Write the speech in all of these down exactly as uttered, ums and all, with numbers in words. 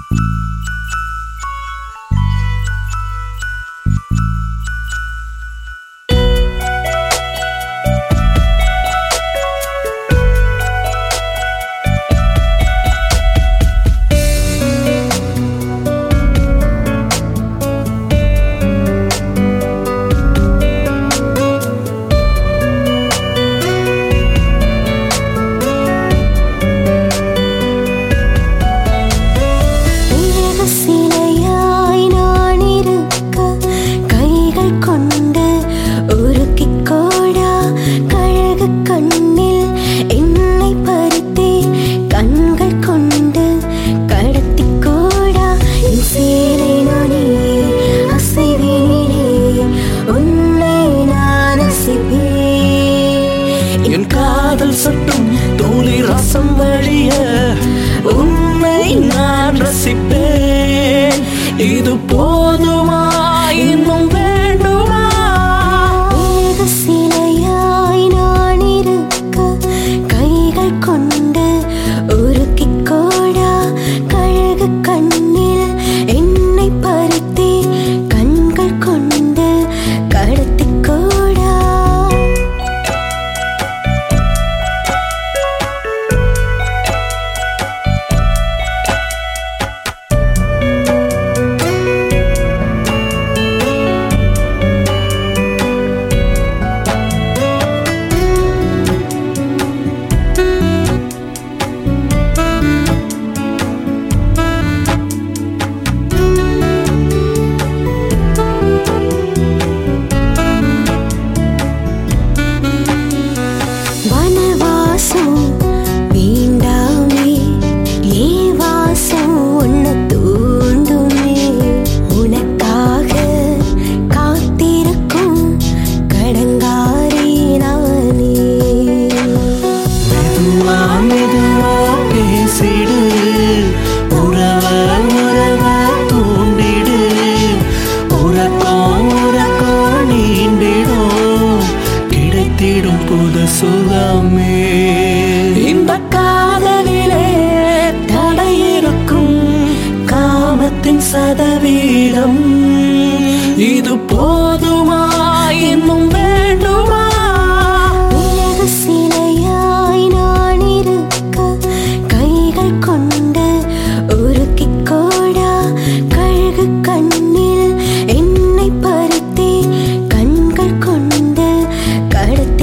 சொட்டும் தோழி ரசம் வழிய உன்னை நான் ரசிப்பேன். இது போதுமா இன்னும் வேண்டுமா? சிலையாய் நான் இருக்க கைகள் கொண்டு உருக்கி கோடா கழகு கண்ணில் என்னை பறித்தே கண்கள் கொண்டு கடத்தி கோடா. சுகமே இந்த காதலிலே தடையிருக்கும் காமத்தின் சதவீதம். இது போதுமா இன்னும் வேண்டுமா? சிலையாய் நான் இருக்க கைகள் கொண்டு உருக்கி கோடா கழகு கண்ணில் என்னை பறித்தே கண்கள் கொண்டு கடத்தி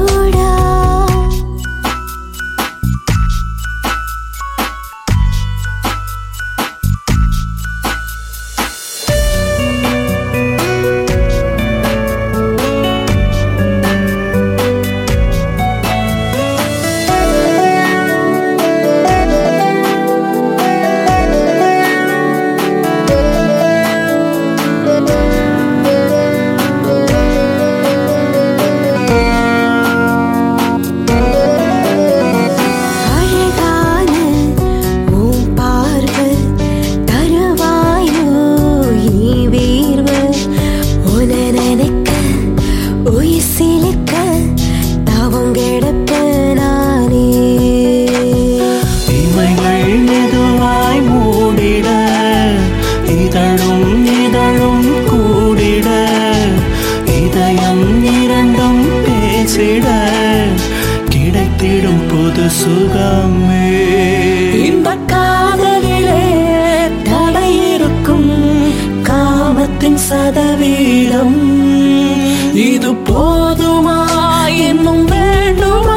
கிடைத்திடும் புது சுகமே. இந்த காதலிலே தடையிருக்கும் காமத்தின் சதவீதம். இது போதுமா இன்னும் வேண்டுமா?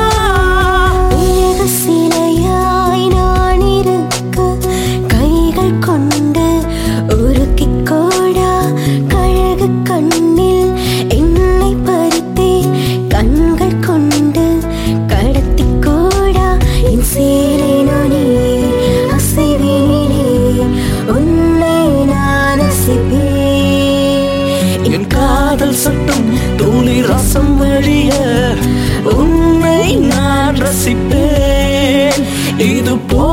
சிலையாய் நான் இருக்க கைகள் கொண்டு உருக்கி கோடா கழகு கண்ணில் என்னை பறித்தே கண்கள் கொண்டு கடத்தி கோடா. என் சேலை நானே அசைவினிலே உன்னை நான் ரசிப்பேன். என் காதல் சொட்டும் தோழி ரசம் வழிய உன்னை நான் ரசிப்பேன். இது போ